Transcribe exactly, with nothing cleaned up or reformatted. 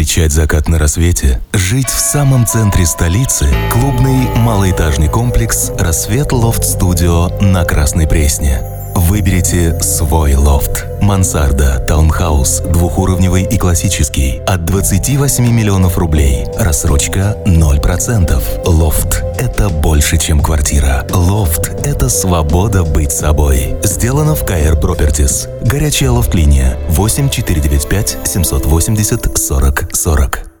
Встречать закат на рассвете, жить в самом центре столицы – клубный малоэтажный комплекс «Рассвет Лофт Студио» на Красной Пресне. Выберите свой лофт. Мансарда, таунхаус, двухуровневый и классический от двадцати восьми миллионов рублей. Рассрочка ноль процентов. Лофт – это больше, чем квартира. Лофт – это свобода быть собой. Сделано в ка эр Properties. Горячая лофт-линия восемь четыре девять пять семь восемьдесят сорок сорок.